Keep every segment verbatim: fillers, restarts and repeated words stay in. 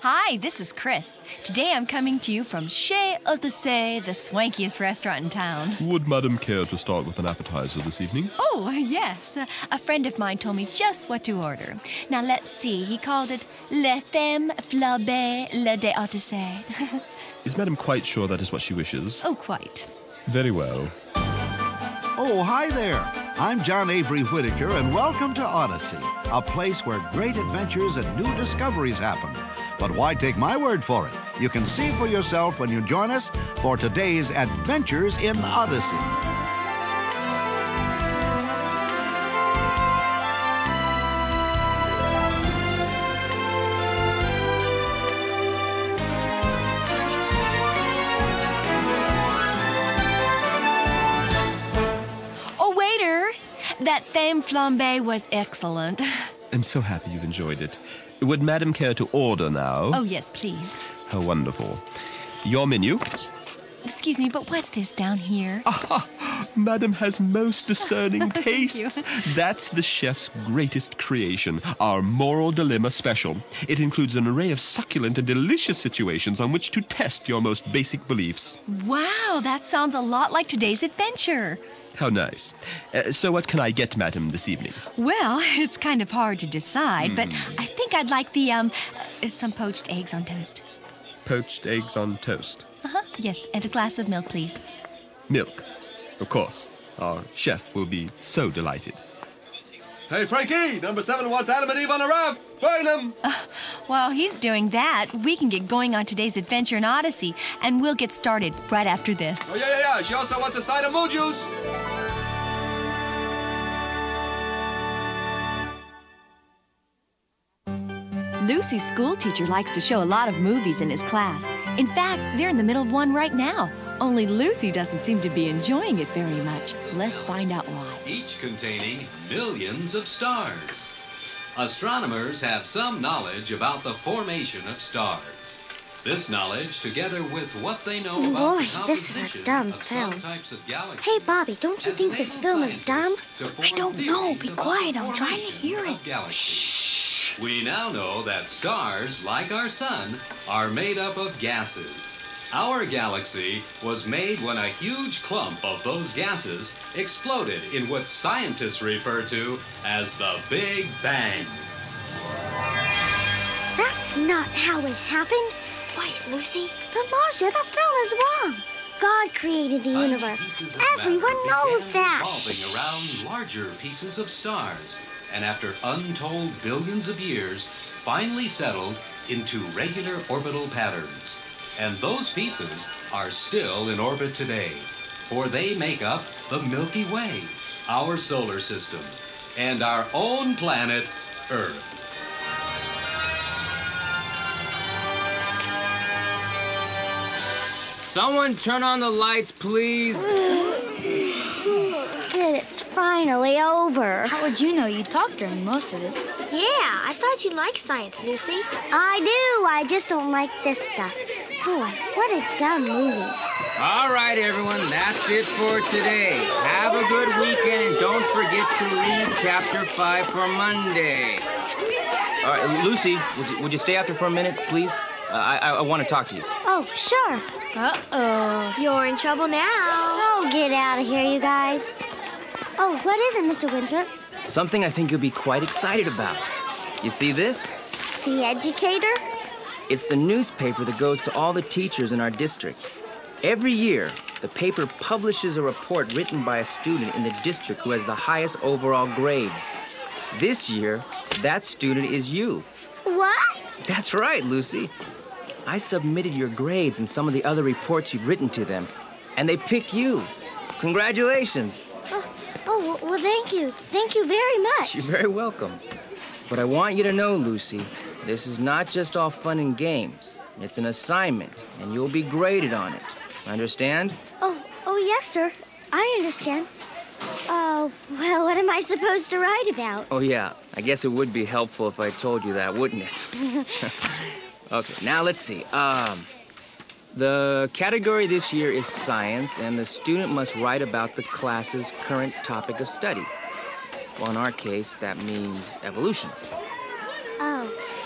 Hi, this is Chris. Today I'm coming to you from Chez Odyssey, the swankiest restaurant in town. Would Madam care to start with an appetizer this evening? Oh, yes. Uh, a friend of mine told me just what to order. Now, let's see. He called it Le Femme Flambée Le de Odyssey. Is Madam quite sure that is what she wishes? Oh, quite. Very well. Oh, hi there. I'm John Avery Whitaker, and welcome to Odyssey, a place where great adventures and new discoveries happen. But why take my word for it? You can see for yourself when you join us for today's Adventures in Odyssey. Oh, waiter, that femme flambée was excellent. I'm so happy you've enjoyed it. Would Madam care to order now? Oh, yes, please. How wonderful. Your menu? Excuse me, but what's this down here? Ah, Madam has most discerning Thank tastes. you. That's the chef's greatest creation, our Moral Dilemma special. It includes an array of succulent and delicious situations on which to test your most basic beliefs. Wow, that sounds a lot like today's adventure. How nice. Uh, so what can I get Madam this evening? Well, it's kind of hard to decide, mm. but I think I'd like the, um, uh, some poached eggs on toast. Poached eggs on toast? Uh-huh, yes, and a glass of milk, please. Milk, of course. Our chef will be so delighted. Hey, Frankie, number seven wants Adam and Eve on a raft. Burn them! Uh, while he's doing that, we can get going on today's adventure in Odyssey, and we'll get started right after this. Oh, yeah, yeah, yeah. She also wants a side of moo juice. Lucy's school teacher likes to show a lot of movies in his class. In fact, they're in the middle of one right now. Only Lucy doesn't seem to be enjoying it very much. Let's find out why. Each containing millions of stars. Astronomers have some knowledge about the formation of stars. This knowledge, together with what they know about Boy, the this composition is a dumb of some film. types of galaxies. Hey, Bobby, don't you has think this enabled film is dumb? scientists to I form don't know. theories Be about quiet. the I'm trying to formation hear of it. galaxies. Shh. We now know that stars, like our sun, are made up of gases. Our galaxy was made when a huge clump of those gases exploded in what scientists refer to as the Big Bang. That's not how it happened. Quiet, Lucy. But Marcia, the film is wrong. God created the Tiny universe. pieces of Everyone matter knows began that. revolving around larger pieces of stars, and after untold billions of years, finally settled into regular orbital patterns. And those pieces are still in orbit today, for they make up the Milky Way, our solar system, and our own planet, Earth. Someone turn on the lights, please. Good, it's finally over. How would you know? You talked during most of it. Yeah, I thought you liked science, Lucy. I do. I just don't like this stuff. Boy, what a dumb movie. All right, everyone, that's it for today. Have a good weekend, and don't forget to read Chapter five for Monday. All right, Lucy, would you, would you stay after for a minute, please? Uh, I, I, I want to talk to you. Oh, sure. Uh-oh. You're in trouble now. Oh, get out of here, you guys. Oh, what is it, Mister Winthrop? Something I think you'll be quite excited about. You see this? The Educator? It's the newspaper that goes to all the teachers in our district. Every year, the paper publishes a report written by a student in the district who has the highest overall grades. This year, that student is you. What? That's right, Lucy. I submitted your grades and some of the other reports you've written to them, and they picked you. Congratulations. Oh, oh, well, thank you. Thank you very much. You're very welcome. But I want you to know, Lucy, this is not just all fun and games. It's an assignment, and you'll be graded on it. Understand? Oh, oh, yes, sir. I understand. Oh, well, what am I supposed to write about? Oh, yeah. I guess it would be helpful if I told you that, wouldn't it? Okay, now let's see. Um, the category this year is science, and the student must write about the class's current topic of study. Well, in our case, that means evolution. Oh, I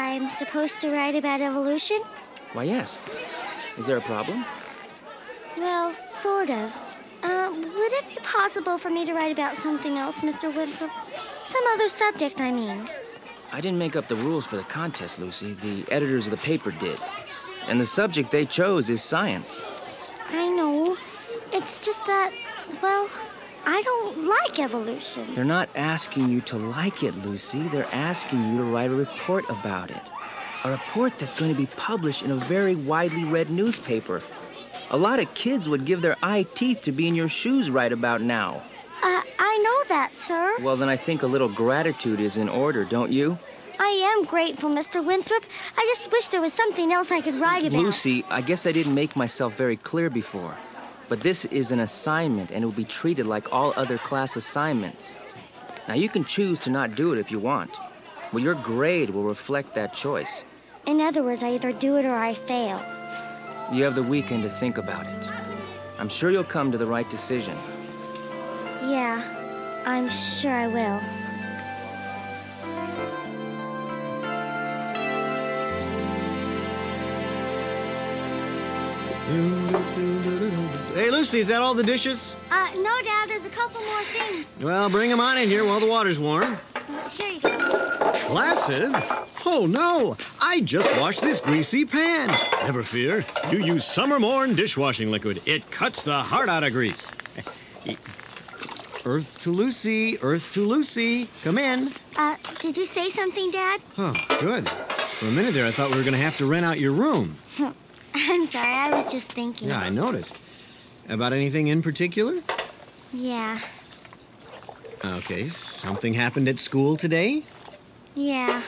I'm supposed to write about evolution? Why, yes. Is there a problem? Well, sort of. Uh, would it be possible for me to write about something else, Mister Winthrop? Some other subject, I mean. I didn't make up the rules for the contest, Lucy. The editors of the paper did. And the subject they chose is science. I know. It's just that, well, I don't like evolution. They're not asking you to like it, Lucy. They're asking you to write a report about it. A report that's going to be published in a very widely read newspaper. A lot of kids would give their eye teeth to be in your shoes right about now. Uh, I know that, sir. Well, then I think a little gratitude is in order, don't you? I am grateful, Mister Winthrop. I just wish there was something else I could write about. Lucy, I guess I didn't make myself very clear before. But this is an assignment, and it will be treated like all other class assignments. Now, you can choose to not do it if you want. But your grade will reflect that choice. In other words, I either do it or I fail. You have the weekend to think about it. I'm sure you'll come to the right decision. Yeah, I'm sure I will. Hey, Lucy, is that all the dishes? Uh, no, Dad, there's a couple more things. Well, bring them on in here while the water's warm. Uh, here you go. Glasses? Oh, no. I just washed this greasy pan. Never fear. You use Summermorn dishwashing liquid. It cuts the heart out of grease. Earth to Lucy, Earth to Lucy. Come in. Uh, did you say something, Dad? Oh, good. For a minute there, I thought we were going to have to rent out your room. I'm sorry, I was just thinking. Yeah, I noticed. About anything in particular? Yeah. Okay, something happened at school today? Yeah.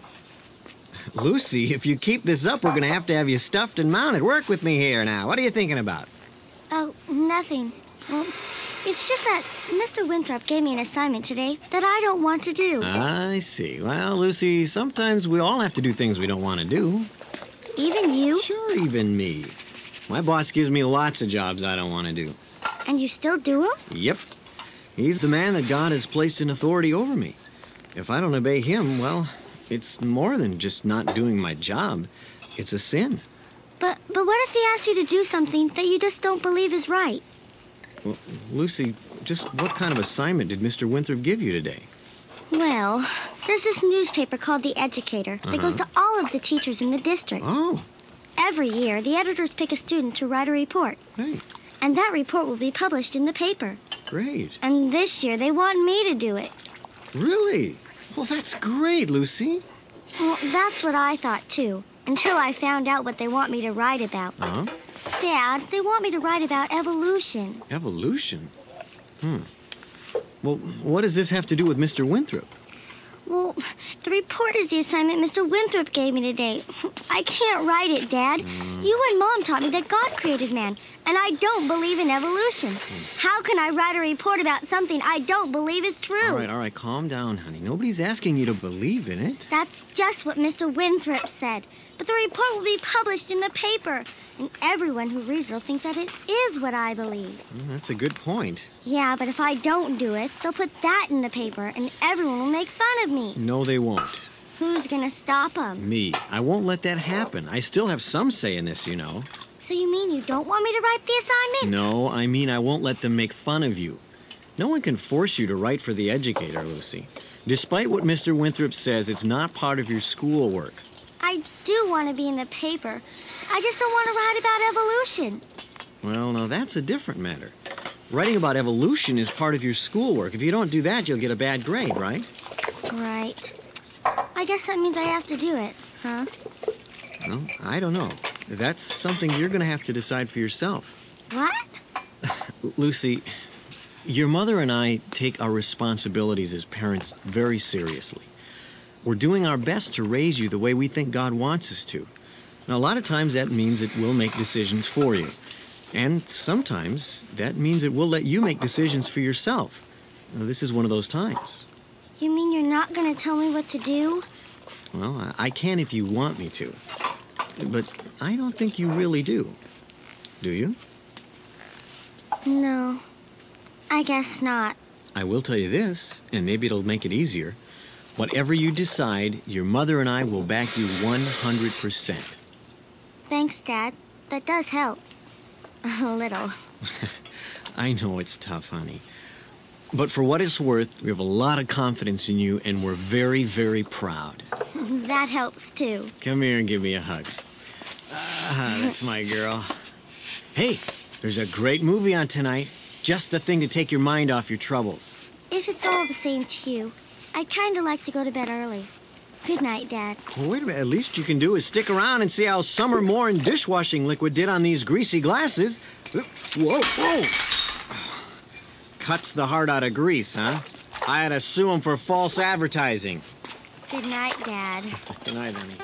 Lucy, if you keep this up, we're going to have to have you stuffed and mounted. Work with me here now. What are you thinking about? Oh, nothing. Well, it's just that Mister Winthrop gave me an assignment today that I don't want to do. I see. Well, Lucy, sometimes we all have to do things we don't want to do. Even you? Sure, even me. My boss gives me lots of jobs I don't want to do. And you still do them? Yep. He's the man that God has placed in authority over me. If I don't obey him, well, it's more than just not doing my job. It's a sin. But but what if he asks you to do something that you just don't believe is right? Well, Lucy, just what kind of assignment did Mister Winthrop give you today? Well, there's this newspaper called The Educator that Uh-huh. goes to all of the teachers in the district. Oh, Every year, the editors pick a student to write a report. great, And that report will be published in the paper. great. And this year, they want me to do it. Really? Well, that's great, Lucy. Well, that's what I thought, too, until I found out what they want me to write about. Huh? Dad, they want me to write about evolution. Evolution? Hmm. Well, what does this have to do with Mister Winthrop? Well, the report is the assignment Mister Winthrop gave me today. I can't write it, Dad. Mm. You and Mom taught me that God created man, and I don't believe in evolution. How can I write a report about something I don't believe is true? All right, all right, calm down, honey. Nobody's asking you to believe in it. That's just what Mister Winthrop said. But the report will be published in the paper, and everyone who reads it will think that it is what I believe. Well, that's a good point. Yeah, but if I don't do it, they'll put that in the paper, and everyone will make fun of me. No, they won't. Who's gonna stop them? Me. I won't let that happen. I still have some say in this, you know. So you mean you don't want me to write the assignment? No, I mean I won't let them make fun of you. No one can force you to write for The Educator, Lucy. Despite what Mister Winthrop says, it's not part of your schoolwork. I do want to be in the paper. I just don't want to write about evolution. Well, now that's a different matter. Writing about evolution is part of your schoolwork. If you don't do that, you'll get a bad grade, right? Right. I guess that means I have to do it, huh? Well, I don't know. That's something you're going to have to decide for yourself. What? Lucy, your mother and I take our responsibilities as parents very seriously. We're doing our best to raise you the way we think God wants us to. Now, a lot of times that means that we'll make decisions for you. And sometimes that means that we'll let you make decisions for yourself. Now, this is one of those times. You mean you're not going to tell me what to do? Well, I I can if you want me to. But I don't think you really do. Do you? No. I guess not. I will tell you this, and maybe it'll make it easier. Whatever you decide, your mother and I will back you one hundred percent. Thanks, Dad. That does help. A little. I know it's tough, honey. But for what it's worth, we have a lot of confidence in you, and we're very, very proud. That helps, too. Come here and give me a hug. Ah, that's my girl. Hey, there's a great movie on tonight. Just the thing to take your mind off your troubles. If it's all the same to you, I'd kind of like to go to bed early. Good night, Dad. Well, wait a minute. At least you can do is stick around and see how Summer Moore and dishwashing liquid did on these greasy glasses. Whoa, whoa. Cuts the heart out of grease, huh? I had to sue him for false advertising. Good night, Dad. Good night, honey.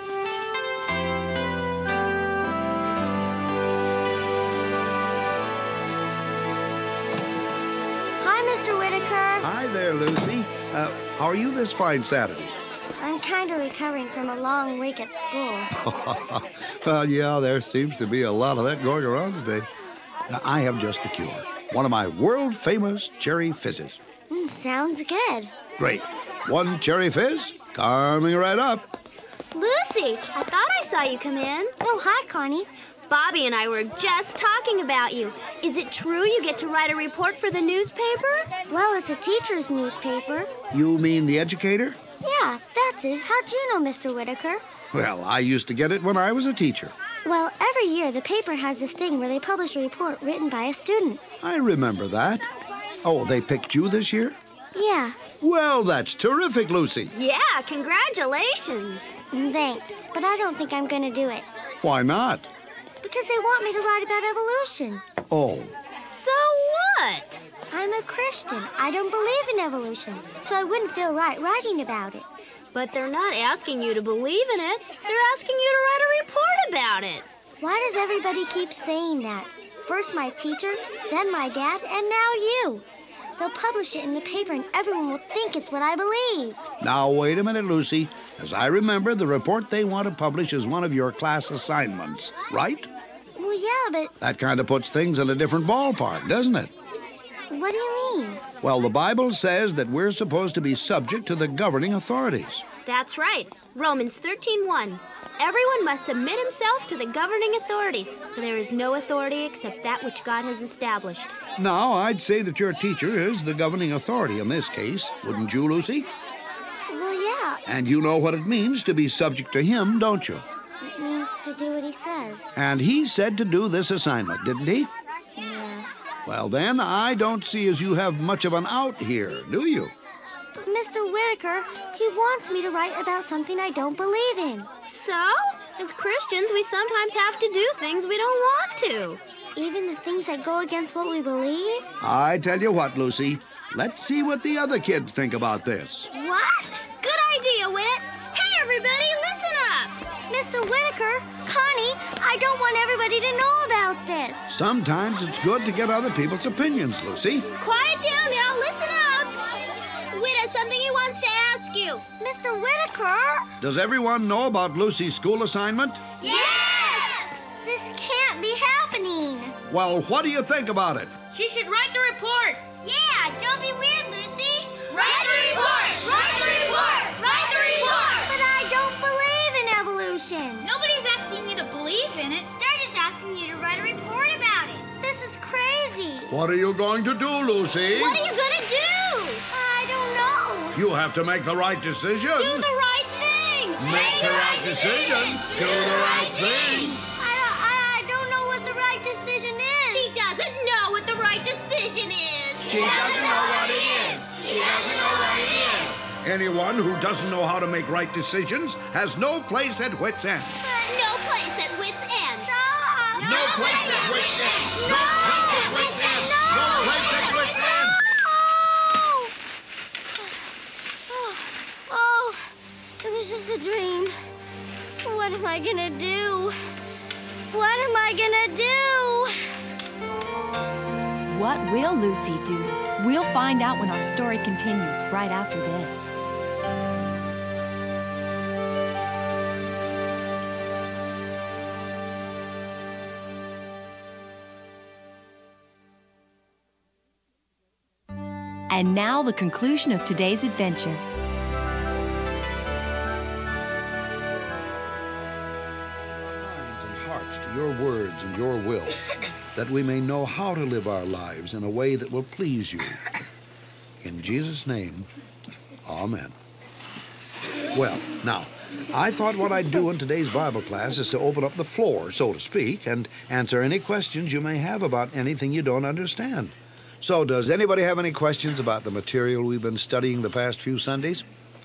Hi, Mister Whitaker. Hi there, Lucy. Uh, how are you this fine Saturday? I'm kind of recovering from a long week at school. Well, yeah, there seems to be a lot of that going around today. Now, I have just the cure. One of my world-famous cherry fizzes. Mm, sounds good. Great. One cherry fizz, coming right up. Lucy, I thought I saw you come in. Oh, hi, Connie. Bobby and I were just talking about you. Is it true you get to write a report for the newspaper? Well, it's a teacher's newspaper. You mean the educator? Yeah, that's it. How'd you know, Mister Whitaker? Well, I used to get it when I was a teacher. Well, every year the paper has this thing where they publish a report written by a student. I remember that. Oh, they picked you this year? Yeah. Well, that's terrific, Lucy. Yeah, congratulations. Thanks, but I don't think I'm going to do it. Why not? Because they want me to write about evolution. Oh. So what? I'm a Christian. I don't believe in evolution, so I wouldn't feel right writing about it. But they're not asking you to believe in it. They're asking you to write a report about it. Why does everybody keep saying that? First my teacher, then my dad, and now you. They'll publish it in the paper and everyone will think it's what I believe. Now, wait a minute, Lucy. As I remember, the report they want to publish is one of your class assignments, right? Well, yeah, but... That kind of puts things in a different ballpark, doesn't it? What do you mean? Well, the Bible says that we're supposed to be subject to the governing authorities. That's right. Romans thirteen one. Everyone must submit himself to the governing authorities, for there is no authority except that which God has established. Now, I'd say that your teacher is the governing authority in this case, wouldn't you, Lucy? Well, yeah. And you know what it means to be subject to him, don't you? It means to do what he says. And he said to do this assignment, didn't he? Yeah. Well, then, I don't see as you have much of an out here, do you? But Mister Whitaker, he wants me to write about something I don't believe in. So? As Christians, we sometimes have to do things we don't want to. Even the things that go against what we believe? I tell you what, Lucy. Let's see what the other kids think about this. What? Good idea, Whit. Hey, everybody, listen up. Mister Whitaker, Connie, I don't want everybody to know about this. Sometimes it's good to get other people's opinions, Lucy. Quiet down now. Listen up. Whit has something he wants to ask you. Mister Whitaker? Does everyone know about Lucy's school assignment? Yes! This can't be happening. Well, what do you think about it? She should write the report. Yeah, don't be weird, Lucy. Write the report! Write the report! Write the report! But I don't believe in evolution. Nobody's asking you to believe in it. They're just asking you to write a report about it. This is crazy. What are you going to do, Lucy? What are you going to do? I don't know. You have to make the right decision. Do the right thing. Make the right decision. Do the right thing. I don't, I don't know what the right decision is. She doesn't know what the right decision is. She doesn't know what it is. She doesn't know what it is. Anyone who doesn't know how to make right decisions has no place at wit's end. No place at wit's end. Stop. No place at wit's end. No place at wit's end. No place at wit's end. Oh. Oh, it was just a dream. What am I gonna do? What am I gonna do? What will Lucy do? We'll find out when our story continues right after this. And now the conclusion of today's adventure. hearts to your words and your will, that we may know how to live our lives in a way that will please you. In Jesus' name, amen. Well, now, I thought what I'd do in today's Bible class is to open up the floor, so to speak, and answer any questions you may have about anything you don't understand. So, does anybody have any questions about the material we've been studying the past few Sundays?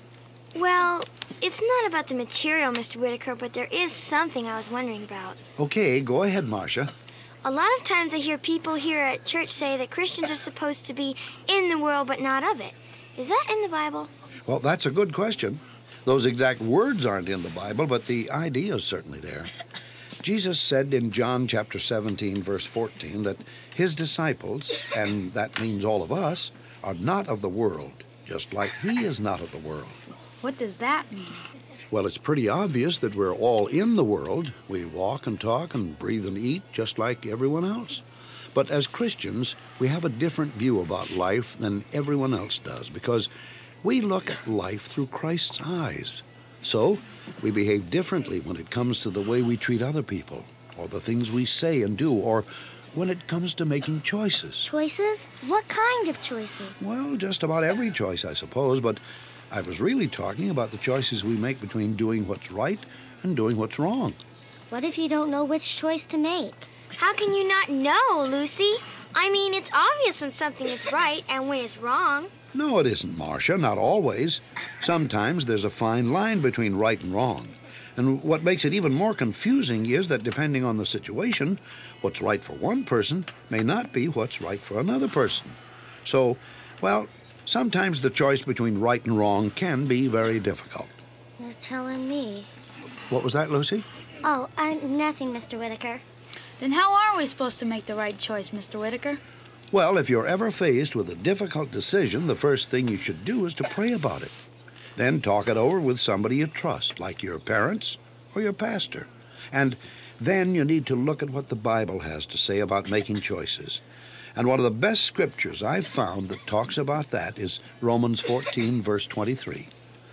Well, it's not about the material, Mister Whitaker, but there is something I was wondering about. Okay, go ahead, Marcia. A lot of times I hear people here at church say that Christians are supposed to be in the world but not of it. Is that in the Bible? Well, that's a good question. Those exact words aren't in the Bible, but the idea is certainly there. Jesus said in John chapter seventeen, verse fourteen, that his disciples, and that means all of us, are not of the world, just like he is not of the world. What does that mean? Well, it's pretty obvious that we're all in the world. We walk and talk and breathe and eat just like everyone else. But as Christians, we have a different view about life than everyone else does because we look at life through Christ's eyes. So, we behave differently when it comes to the way we treat other people, or the things we say and do, or when it comes to making choices. Choices? What kind of choices? Well, just about every choice, I suppose, but I was really talking about the choices we make between doing what's right and doing what's wrong. What if you don't know which choice to make? How can you not know, Lucy? I mean, it's obvious when something is right and when it's wrong. No, it isn't, Marcia, not always. Sometimes there's a fine line between right and wrong. And what makes it even more confusing is that depending on the situation, what's right for one person may not be what's right for another person. So, well, sometimes the choice between right and wrong can be very difficult. You're telling me. What was that, Lucy? Oh, uh, nothing, Mister Whitaker. Then how are we supposed to make the right choice, Mister Whitaker? Well, if you're ever faced with a difficult decision, the first thing you should do is to pray about it. Then talk it over with somebody you trust, like your parents or your pastor. And then you need to look at what the Bible has to say about making choices. And one of the best scriptures I've found that talks about that is Romans fourteen, verse twenty-three.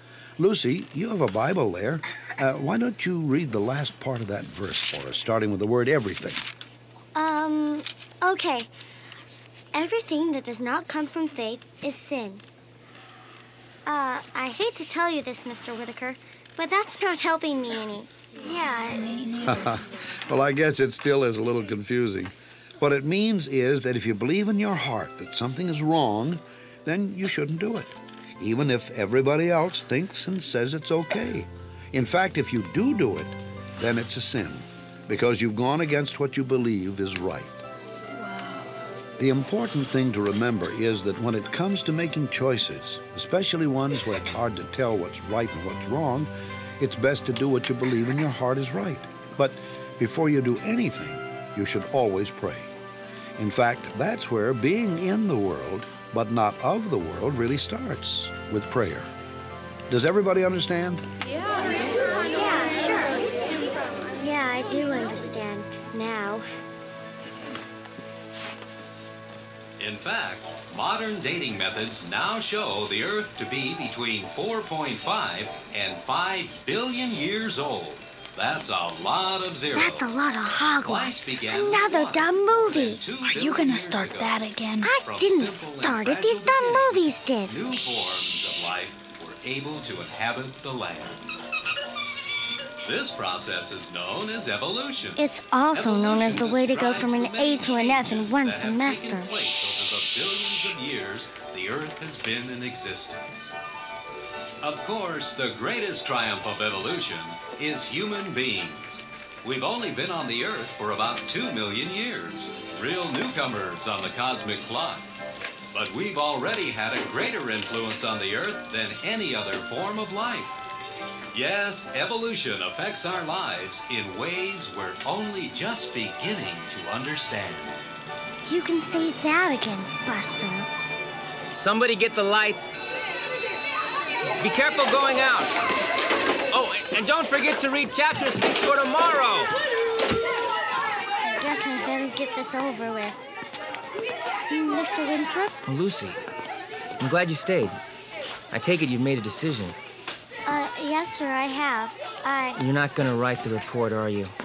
Lucy, you have a Bible there. Uh, why don't you read the last part of that verse for us, starting with the word everything? Um, okay. Everything that does not come from faith is sin. Uh, I hate to tell you this, Mister Whitaker, but that's not helping me any. Yeah. Well, I guess it still is a little confusing. What it means is that if you believe in your heart that something is wrong, then you shouldn't do it, even if everybody else thinks and says it's okay. In fact, if you do do it, then it's a sin, because you've gone against what you believe is right. The important thing to remember is that when it comes to making choices, especially ones where it's hard to tell what's right and what's wrong, it's best to do what you believe in your heart is right. But before you do anything, you should always pray. In fact, that's where being in the world, but not of the world, really starts, with prayer. Does everybody understand? Yeah, yeah, sure. Yeah, I do understand now. In fact, modern dating methods now show the Earth to be between four point five and five billion years old. That's a lot of zeros. That's a lot of hogwash. Life began Another with dumb movie. Are you gonna start that again? I From didn't simple and start it. fragile These dumb beginnings, movies did. New forms of life were able to inhabit the land. This process is known as evolution. It's also known as the way to go from an A Describes to an F in changes one that have semester. taken place over the billions of years the Earth has been in existence. Of course, the greatest triumph of evolution is human beings. We've only been on the Earth for about two million years, real newcomers on the cosmic clock. But we've already had a greater influence on the Earth than any other form of life. Yes, evolution affects our lives in ways we're only just beginning to understand. You can say that again, Buster. Somebody get the lights. Be careful going out. Oh, and don't forget to read chapter six for tomorrow. I guess I better get this over with. Mister Winthrop? Oh, Lucy, I'm glad you stayed. I take it you've made a decision. Uh, yes, sir, I have. I... You're not going to write the report, are you?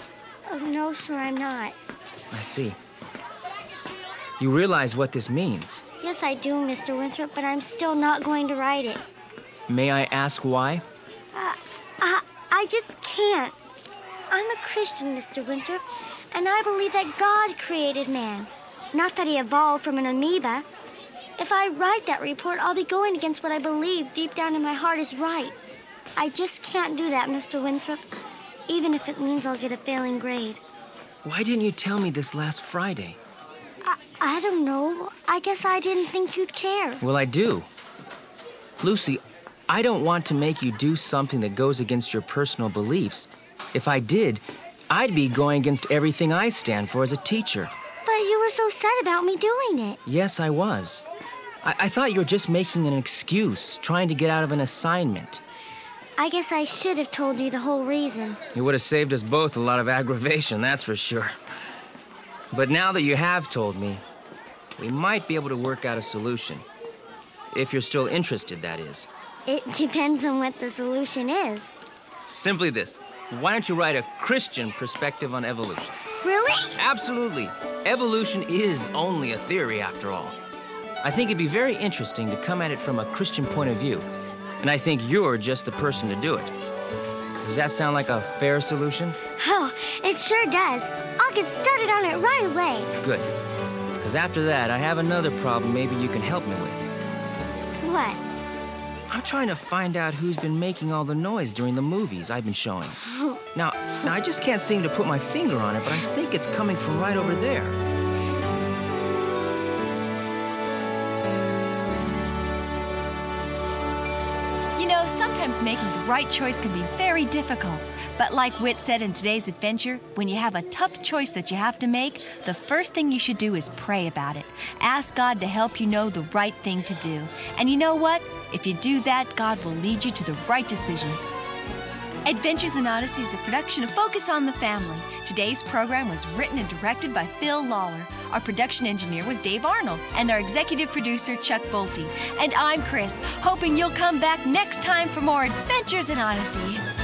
Oh, no, sir, I'm not. I see. You realize what this means. Yes, I do, Mister Winthrop, but I'm still not going to write it. May I ask why? Uh, I, I just can't. I'm a Christian, Mister Winthrop, and I believe that God created man, not that he evolved from an amoeba. If I write that report, I'll be going against what I believe deep down in my heart is right. I just can't do that, Mister Winthrop, even if it means I'll get a failing grade. Why didn't you tell me this last Friday? I, I don't know. I guess I didn't think you'd care. Well, I do. Lucy, I don't want to make you do something that goes against your personal beliefs. If I did, I'd be going against everything I stand for as a teacher. But you were so sad about me doing it. Yes, I was. I, I thought you were just making an excuse, trying to get out of an assignment. I guess I should have told you the whole reason. It would have saved us both a lot of aggravation, that's for sure. But now that you have told me, we might be able to work out a solution. If you're still interested, that is. It depends on what the solution is. Simply this. Why don't you write a Christian perspective on evolution? Really? Absolutely. Evolution is only a theory, after all. I think it'd be very interesting to come at it from a Christian point of view. And I think you're just the person to do it. Does that sound like a fair solution? Oh, it sure does. I'll get started on it right away. Good. Because after that, I have another problem maybe you can help me with. What? I'm trying to find out who's been making all the noise during the movies I've been showing. Now, now, I just can't seem to put my finger on it, but I think it's coming from right over there. You know, sometimes making the right choice can be very difficult. But like Whit said in today's adventure, when you have a tough choice that you have to make, the first thing you should do is pray about it. Ask God to help you know the right thing to do. And you know what? If you do that, God will lead you to the right decision. Adventures in Odyssey is a production of Focus on the Family. Today's program was written and directed by Phil Lawler. Our production engineer was Dave Arnold, and our executive producer, Chuck Bolte. And I'm Chris, hoping you'll come back next time for more Adventures in Odyssey.